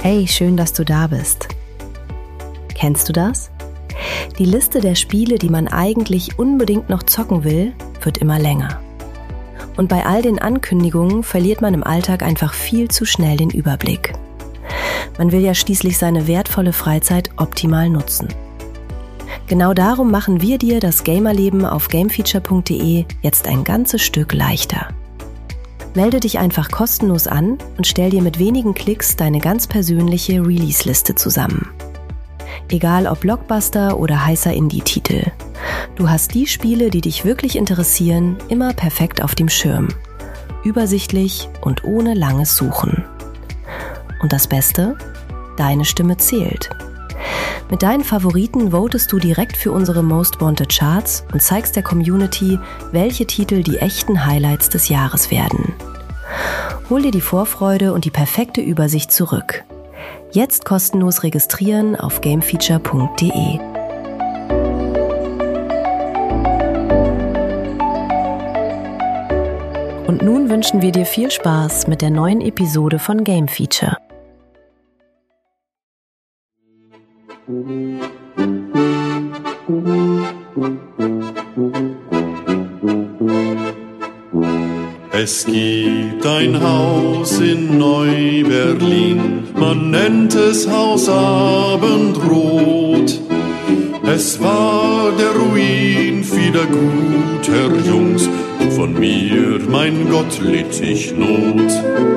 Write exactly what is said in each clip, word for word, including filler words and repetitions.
Hey, schön, dass du da bist. Kennst du das? Die Liste der Spiele, die man eigentlich unbedingt noch zocken will, wird immer länger. Und bei all den Ankündigungen verliert man im Alltag einfach viel zu schnell den Überblick. Man will ja schließlich seine wertvolle Freizeit optimal nutzen. Genau darum machen wir dir das Gamerleben auf gamefeature punkt de jetzt ein ganzes Stück leichter. Melde dich einfach kostenlos an und stell dir mit wenigen Klicks deine ganz persönliche Release-Liste zusammen. Egal ob Blockbuster oder heißer Indie-Titel. Du hast die Spiele, die dich wirklich interessieren, immer perfekt auf dem Schirm. Übersichtlich und ohne langes Suchen. Und das Beste? Deine Stimme zählt. Mit deinen Favoriten votest du direkt für unsere Most Wanted Charts und zeigst der Community, welche Titel die echten Highlights des Jahres werden. Hol dir die Vorfreude und die perfekte Übersicht zurück. Jetzt kostenlos registrieren auf gamefeature punkt de. Und nun wünschen wir dir viel Spaß mit der neuen Episode von Game Feature. Es gibt ein Haus in Neu-Berlin, man nennt es Haus Abendrot. Es war der Ruin vieler guter Jungs, von mir, mein Gott, litt ich Not.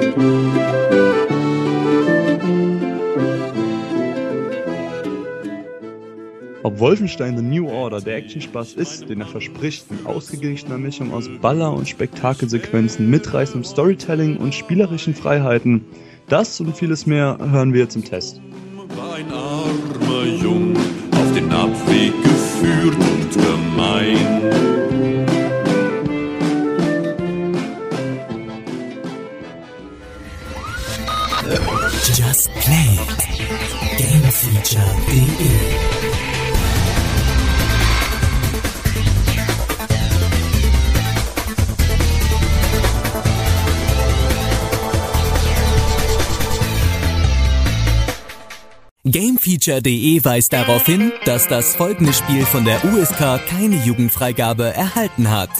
Ob Wolfenstein The New Order der Actionspaß ist, den er verspricht, mit ausgeglichener Mischung aus Baller- und Spektakelsequenzen, mitreißendem Storytelling und spielerischen Freiheiten, das und vieles mehr hören wir jetzt im Test. War ein armer Jung, auf den Abweg geführt und gemein. Just Play gamefeature punkt de Gamefeature punkt de weist darauf hin, dass das folgende Spiel von der U S K keine Jugendfreigabe erhalten hat.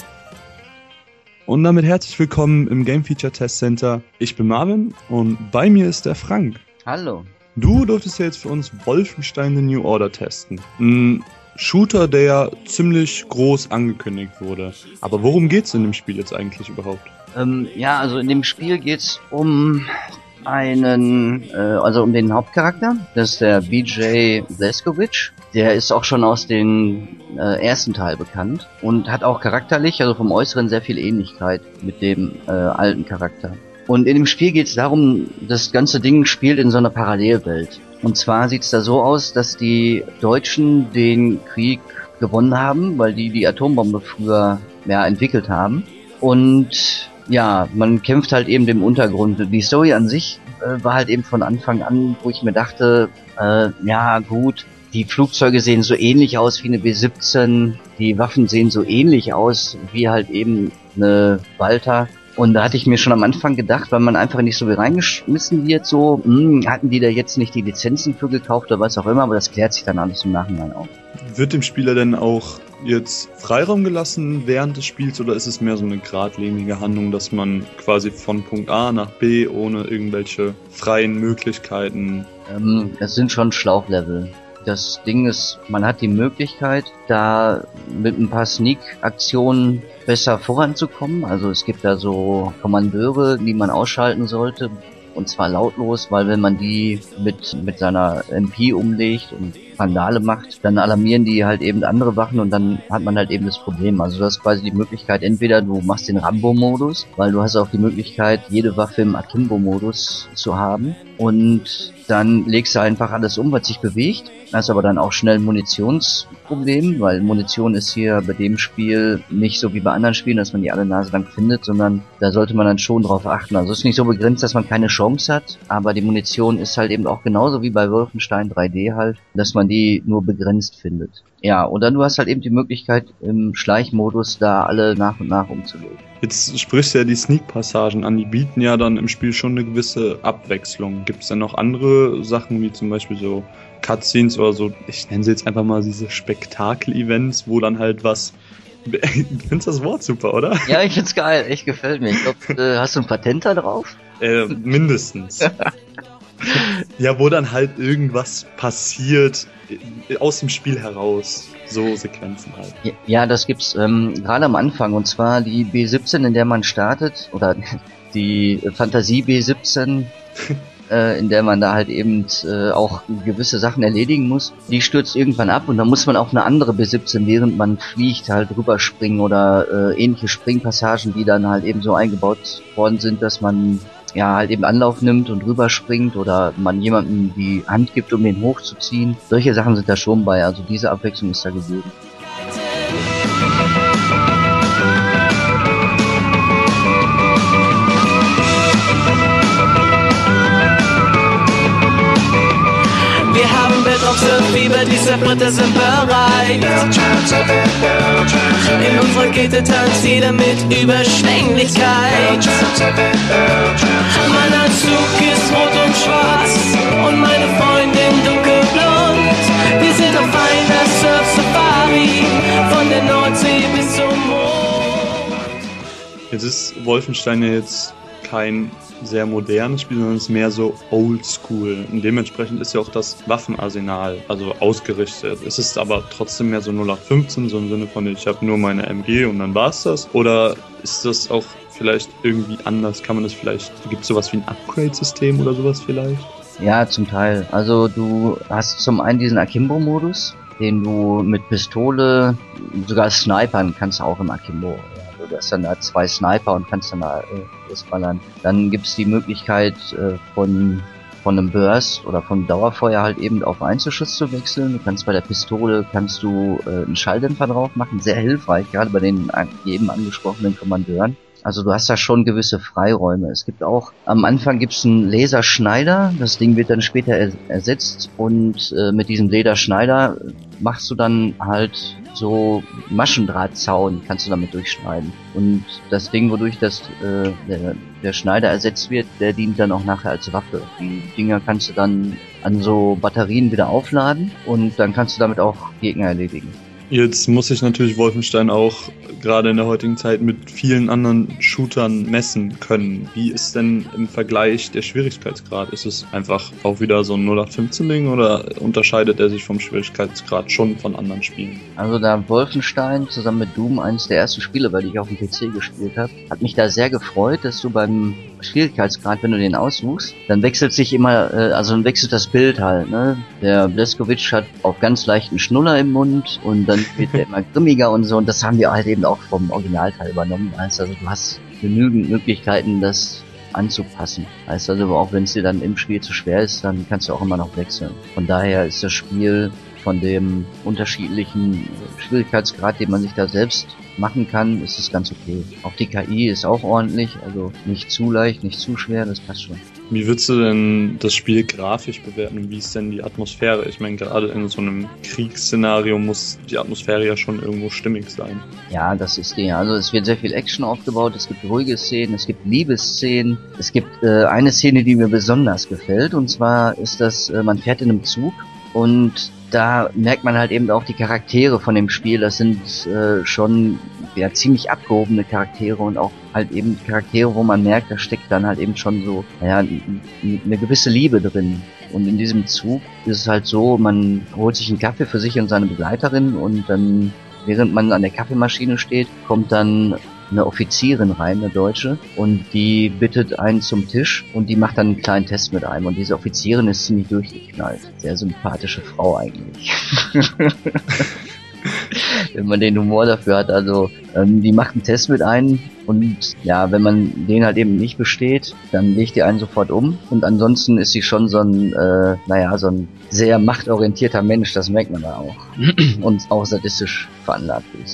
Und damit herzlich willkommen im Game Feature Test Center. Ich bin Marvin und bei mir ist der Frank. Hallo. Du durftest ja jetzt für uns Wolfenstein The New Order testen. Ein Shooter, der ja ziemlich groß angekündigt wurde. Aber worum geht's in dem Spiel jetzt eigentlich überhaupt? Ähm, ja, also in dem Spiel geht's um einen, äh, also um den Hauptcharakter. Das ist der B J Blazkowicz. Der ist auch schon aus dem äh, ersten Teil bekannt und hat auch charakterlich, also vom Äußeren, sehr viel Ähnlichkeit mit dem äh, alten Charakter. Und in dem Spiel geht es darum, das ganze Ding spielt in so einer Parallelwelt. Und zwar sieht es da so aus, dass die Deutschen den Krieg gewonnen haben, weil die die Atombombe früher ja, entwickelt haben. Und ja, man kämpft halt eben im Untergrund. Die Story an sich äh, war halt eben von Anfang an, wo ich mir dachte, äh, ja gut, die Flugzeuge sehen so ähnlich aus wie eine B siebzehn, die Waffen sehen so ähnlich aus wie halt eben eine Walter. Und da hatte ich mir schon am Anfang gedacht, weil man einfach nicht so viel reingeschmissen wird, so, mh, hatten die da jetzt nicht die Lizenzen für gekauft oder was auch immer, aber das klärt sich dann alles im Nachhinein auch. Wird dem Spieler denn auch jetzt Freiraum gelassen während des Spiels oder ist es mehr so eine geradlinige Handlung, dass man quasi von Punkt A nach B ohne irgendwelche freien Möglichkeiten... Ähm, es sind schon Schlauchlevel. Das Ding ist, man hat die Möglichkeit, da mit ein paar Sneak-Aktionen besser voranzukommen. Also es gibt da so Kommandeure, die man ausschalten sollte. Und zwar lautlos, weil wenn man die mit mit seiner M P umlegt und Vandale macht, dann alarmieren die halt eben andere Wachen und dann hat man halt eben das Problem. Also du hast quasi die Möglichkeit, entweder du machst den Rambo-Modus, weil du hast auch die Möglichkeit, jede Waffe im Akimbo-Modus zu haben. Und dann legst du einfach alles um, was sich bewegt. Hast aber dann auch schnell ein Munitionsproblem, weil Munition ist hier bei dem Spiel nicht so wie bei anderen Spielen, dass man die alle Nase lang findet, sondern da sollte man dann schon drauf achten. Also es ist nicht so begrenzt, dass man keine Chance hat, aber die Munition ist halt eben auch genauso wie bei Wolfenstein drei D halt, dass man die nur begrenzt findet. Ja, oder du hast halt eben die Möglichkeit, im Schleichmodus da alle nach und nach umzulegen. Jetzt sprichst du ja die Sneak-Passagen an, die bieten ja dann im Spiel schon eine gewisse Abwechslung. Gibt es denn noch andere Sachen, wie zum Beispiel so Cutscenes oder so, ich nenne sie jetzt einfach mal diese Spektakel-Events, wo dann halt was... Du findest das Wort super, oder? Ja, ich find's geil, echt gefällt mir. Ich glaube, äh, hast du ein Patent da drauf? Äh, mindestens. Ja, wo dann halt irgendwas passiert aus dem Spiel heraus. So Sequenzen halt. Ja, ja, das gibt's ähm, gerade am Anfang. Und zwar die B siebzehn, in der man startet. Oder die Fantasie B siebzehn, äh, in der man da halt eben äh, auch gewisse Sachen erledigen muss. Die stürzt irgendwann ab und dann muss man auf eine andere B siebzehn, während man fliegt, halt rüberspringen oder äh, ähnliche Springpassagen, die dann halt eben so eingebaut worden sind, dass man ja halt eben Anlauf nimmt und rüberspringt oder man jemandem die Hand gibt, um den hochzuziehen. Solche Sachen sind da schon bei, also diese Abwechslung ist da gegeben. Wir haben Weltraumsurf-Fieber, die Surfritter sind bereit. In unserer Rakete tanzt jeder mit Überschwänglichkeit. Mein Anzug ist rot und schwarz und meine Freundin dunkelblond. Wir sind auf einer Surf-Safari von der Nordsee bis zum Mond. Jetzt ist Wolfenstein ja jetzt kein sehr modernes Spiel, sondern es ist mehr so oldschool. Und dementsprechend ist ja auch das Waffenarsenal, also ausgerichtet. Es ist aber trotzdem mehr so null acht fünfzehn, so im Sinne von, ich habe nur meine M G und dann war's das. Oder ist das auch vielleicht irgendwie anders? Kann man das vielleicht, gibt es sowas wie ein Upgrade-System oder sowas vielleicht? Ja, zum Teil. Also du hast zum einen diesen Akimbo-Modus, den du mit Pistole, sogar snipern kannst du auch im Akimbo. Du hast dann da zwei Sniper und kannst dann da äh, losballern. Dann gibt's die Möglichkeit äh, von von einem Burst oder von Dauerfeuer halt eben auf Einzelschuss zu wechseln. Du kannst bei der Pistole kannst du äh, einen Schalldämpfer drauf machen, sehr hilfreich, gerade bei den eben angesprochenen Kommandeuren. Also du hast da schon gewisse Freiräume. Es gibt auch, am Anfang gibt's einen Laserschneider, das Ding wird dann später er, ersetzt und äh, mit diesem Laserschneider machst du dann halt so Maschendrahtzaun, kannst du damit durchschneiden. Und das Ding, wodurch das äh, der, der Schneider ersetzt wird, der dient dann auch nachher als Waffe. Die Dinger kannst du dann an so Batterien wieder aufladen und dann kannst du damit auch Gegner erledigen. Jetzt muss sich natürlich Wolfenstein auch gerade in der heutigen Zeit mit vielen anderen Shootern messen können. Wie ist denn im Vergleich der Schwierigkeitsgrad? Ist es einfach auch wieder so ein null acht fünfzehn Ding oder unterscheidet er sich vom Schwierigkeitsgrad schon von anderen Spielen? Also da Wolfenstein zusammen mit Doom eines der ersten Spiele, weil ich auf dem P C gespielt habe, hat mich da sehr gefreut, dass du beim Schwierigkeitsgrad, wenn du den aussuchst, dann wechselt sich immer, äh, also dann wechselt das Bild halt, ne? Der Blazkowicz hat auf ganz leichten Schnuller im Mund und dann wird der immer grimmiger und so, und das haben wir halt eben auch vom Originalteil übernommen. Also du hast genügend Möglichkeiten, das anzupassen. Heißt also, auch wenn es dir dann im Spiel zu schwer ist, dann kannst du auch immer noch wechseln. Von daher ist das Spiel von dem unterschiedlichen Schwierigkeitsgrad, den man sich da selbst machen kann, ist es ganz okay. Auch die K I ist auch ordentlich, also nicht zu leicht, nicht zu schwer, das passt schon. Wie würdest du denn das Spiel grafisch bewerten? Wie ist denn die Atmosphäre? Ich meine, gerade in so einem Kriegsszenario muss die Atmosphäre ja schon irgendwo stimmig sein. Ja, das ist die. Also es wird sehr viel Action aufgebaut, es gibt ruhige Szenen, es gibt Liebesszenen. Es gibt äh, eine Szene, die mir besonders gefällt, und zwar ist das, äh, man fährt in einem Zug und da merkt man halt eben auch die Charaktere von dem Spiel. Das sind äh, schon ja ziemlich abgehobene Charaktere und auch halt eben Charaktere, wo man merkt, da steckt dann halt eben schon so ja, eine gewisse Liebe drin. Und in diesem Zug ist es halt so, man holt sich einen Kaffee für sich und seine Begleiterin und dann, während man an der Kaffeemaschine steht, kommt dann eine Offizierin rein, eine Deutsche, und die bittet einen zum Tisch und die macht dann einen kleinen Test mit einem, und diese Offizierin ist ziemlich durchgeknallt. Sehr sympathische Frau eigentlich. Wenn man den Humor dafür hat, also ähm, die macht einen Test mit einem und ja, wenn man den halt eben nicht besteht, dann legt die einen sofort um, und ansonsten ist sie schon so ein, äh, naja, so ein sehr machtorientierter Mensch, das merkt man da auch. Und auch sadistisch veranlagt, würde ich sagen.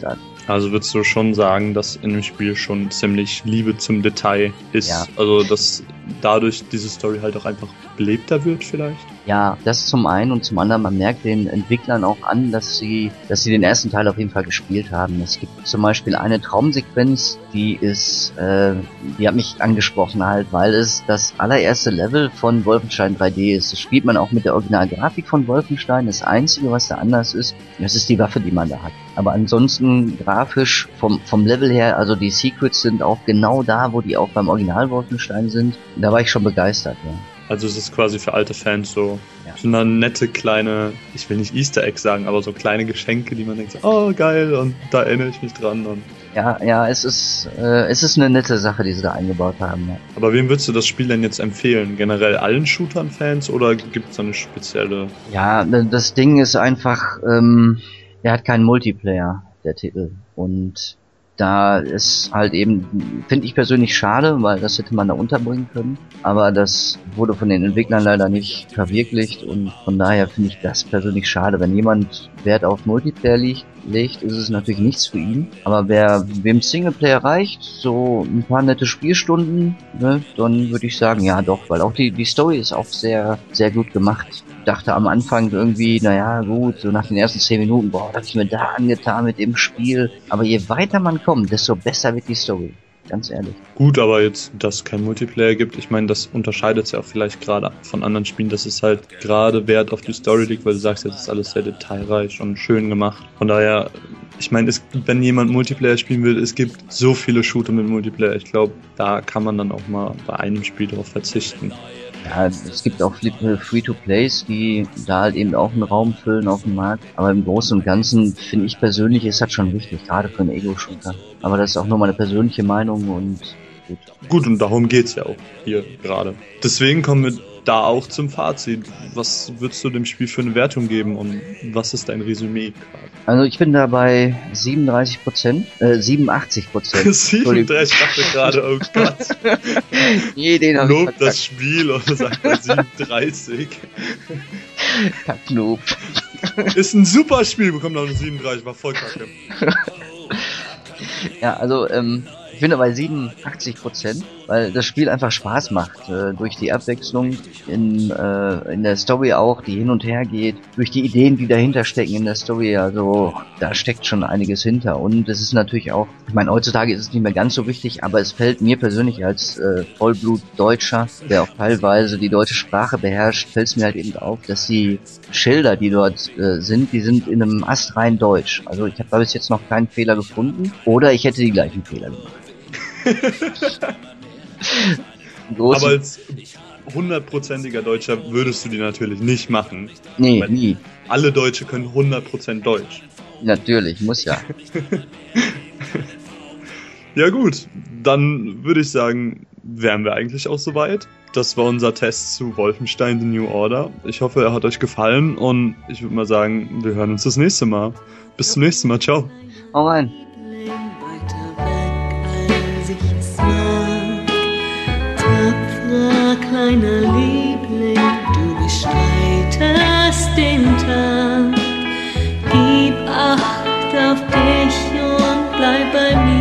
Also würdest du schon sagen, dass in dem Spiel schon ziemlich Liebe zum Detail ist? Ja. Also dass dadurch diese Story halt auch einfach belebter wird vielleicht? Ja, das zum einen und zum anderen, man merkt den Entwicklern auch an, dass sie, dass sie den ersten Teil auf jeden Fall gespielt haben. Es gibt zum Beispiel eine Traumsequenz, die ist, äh, die hat mich angesprochen halt, weil es das allererste Level von Wolfenstein drei D ist. Das spielt man auch mit der Originalgrafik von Wolfenstein. Das Einzige, was da anders ist, das ist die Waffe, die man da hat. Aber ansonsten grafisch vom, vom Level her, also die Secrets sind auch genau da, wo die auch beim Original Wolfenstein sind. Da war ich schon begeistert, ja. Also es ist quasi für alte Fans so, Ja. so eine nette kleine, ich will nicht Easter Egg sagen, aber so kleine Geschenke, die man denkt, so, oh geil, und da erinnere ich mich dran. Und Ja, ja, es ist, äh, es ist eine nette Sache, die sie da eingebaut haben, ja. aber wem würdest du das Spiel denn jetzt empfehlen? Generell allen Shootern-Fans oder gibt es da eine spezielle? Ja, das Ding ist einfach, ähm, der hat keinen Multiplayer, der Titel. Und da ist halt eben, finde ich persönlich schade, weil das hätte man da unterbringen können. Aber das wurde von den Entwicklern leider nicht verwirklicht und von daher finde ich das persönlich schade. Wenn jemand Wert auf Multiplayer liegt, legt, ist es natürlich nichts für ihn. Aber wer wem Singleplayer reicht, so ein paar nette Spielstunden, ne, dann würde ich sagen, ja doch, weil auch die die Story ist auch sehr sehr gut gemacht. Ich dachte am Anfang irgendwie, naja gut, so nach den ersten zehn Minuten, boah, das hab ich mir da angetan mit dem Spiel. Aber je weiter man kommt, desto besser wird die Story. Ganz ehrlich. Gut, aber jetzt, dass es kein Multiplayer gibt, ich meine, das unterscheidet es ja auch vielleicht gerade von anderen Spielen, dass es halt gerade Wert auf die Story liegt, weil du sagst, jetzt ist alles sehr detailreich und schön gemacht. Von daher, ich meine, es, wenn jemand Multiplayer spielen will, es gibt so viele Shooter mit Multiplayer, ich glaube, da kann man dann auch mal bei einem Spiel darauf verzichten. Ja, es gibt auch Free-to-Plays, die da halt eben auch einen Raum füllen auf dem Markt. Aber im Großen und Ganzen finde ich persönlich, ist das schon wichtig, gerade für einen Ego-Shooter. Aber das ist auch nur meine persönliche Meinung und gut. Gut, und darum geht's ja auch hier gerade. Deswegen kommen wir da auch zum Fazit. Was würdest du dem Spiel für eine Wertung geben und was ist dein Resümee gerade? Also ich bin da bei siebenunddreißig Prozent, äh, siebenundachtzig Prozent. siebenunddreißig, ich dachte gerade, oh Gott. Nee, den hab ich Lob verkackt. das Spiel oder sagt bei siebenunddreißig. Kacklob. Ist ein super Spiel, bekommt auch eine siebenunddreißig, war voll kacke. Ja, also ähm, ich bin da bei siebenundachtzig Prozent, weil das Spiel einfach Spaß macht. Äh, durch die Abwechslung in, äh, in der Story auch, die hin und her geht, durch die Ideen, die dahinter stecken in der Story, also da steckt schon einiges hinter. Und es ist natürlich auch, ich meine, heutzutage ist es nicht mehr ganz so wichtig, aber es fällt mir persönlich als äh, Vollblut-Deutscher, der auch teilweise die deutsche Sprache beherrscht, fällt es mir halt eben auf, dass die Schilder, die dort äh, sind, die sind in einem astrein Deutsch. Also ich habe da bis jetzt noch keinen Fehler gefunden oder ich hätte die gleichen Fehler gemacht. Aber als hundertprozentiger Deutscher würdest du die natürlich nicht machen. Nee, Weil nie. alle Deutsche können hundert Prozent Deutsch. Natürlich, muss ja. Ja gut, dann würde ich sagen, wären wir eigentlich auch soweit. Das war unser Test zu Wolfenstein The New Order. Ich hoffe, er hat euch gefallen und ich würde mal sagen, wir hören uns das nächste Mal. Bis zum nächsten Mal, ciao. Hau rein. Kleiner Liebling, du bestreitest den Tag. Gib Acht auf dich und bleib bei mir.